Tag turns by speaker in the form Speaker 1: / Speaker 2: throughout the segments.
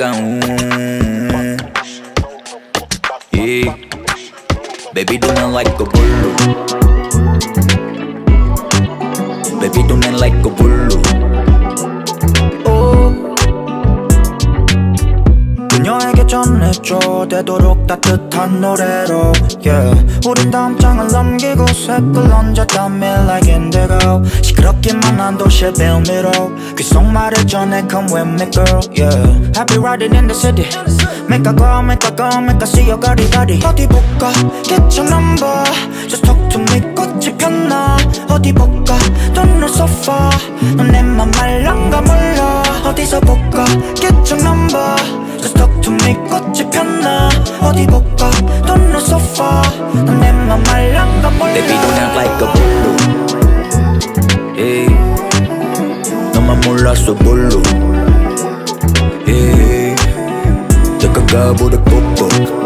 Speaker 1: 약간 yeah. Baby don't act like a bully. Baby don't act like a bully. 그녀에게 전해줘 되도록 따뜻한 노래로 yeah. 우린 다음 장을 넘기고 색을 얹었다 me like indigo 시끄럽기만 한 도시의 빌미로 귓속 말을 전해 come with me girl yeah. I'll be riding in the city Make a go, make a go, make a see your body body 어디 볼까? Get your number Just talk to me 꽃이 폈나 어디 볼까? Don't know so far 넌 내 맘 말랑가 몰라 어디서 볼까? Get your number Just talk to me 꽃이 폈나 어디 볼까 Don't know so far 넌 내 맘 말랑가 몰라 Baby don't act like a bully hey. 너만 몰랐어 bully hey. 내가 부를 뽀뽀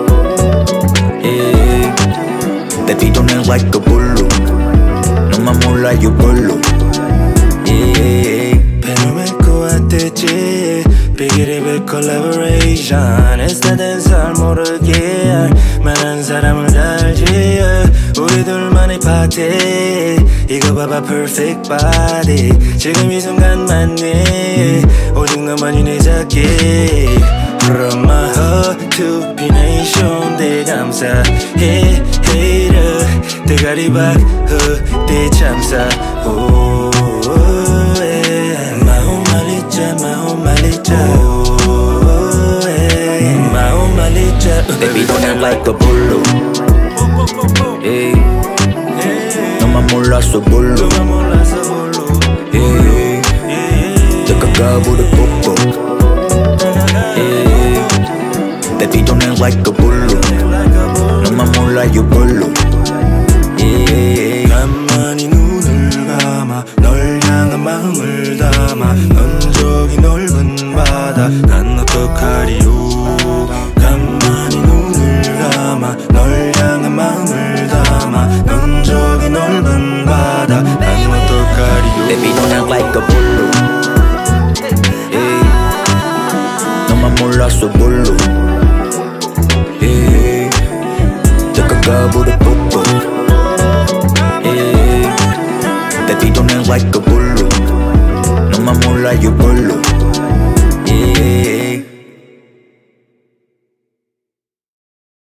Speaker 1: hey. Baby don't act like a bully 너만 몰라 you bully hey.
Speaker 2: 펜을 맺고 왔댔지 Big collaboration 애쓰던 잘 모르게 할 만한 사람을 알지 우리 둘만의 파티 이거 봐봐 perfect body 지금 이 순간 맞네 오직 너만이 내 잡기 From my heart to be nation 대감사 Hey hater 대가리 박후 대참사 마음 말리자 마음 말리자 마음 말리자
Speaker 1: Baby don't act like a bully hey. 너만 몰랐어 bully hey. 내가 부를 뽀뽀 hey. Baby don't act like a bully 너만 몰라 you bully hey.
Speaker 2: 가만히 눈을 감아 널 향한 마음을 담아 넌 저기 넓은 바다 난 어떡하리요 가만히 눈을 감아 널 향한 마음을 담아 넌 저기 넓은 바다 난 어떡하리요
Speaker 1: Baby don't act like a bully hey. 너만 몰랐어 bully hey. 내가 부를 뽀뽀 hey. Baby don't act like a bully 너만 몰라 you bully